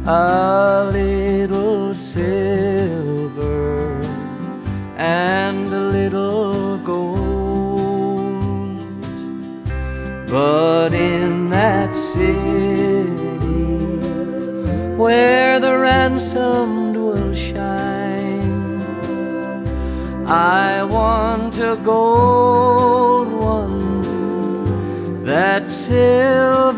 a little silver and a little gold. But in that city where the ransomed will shine, I want a gold one, that silver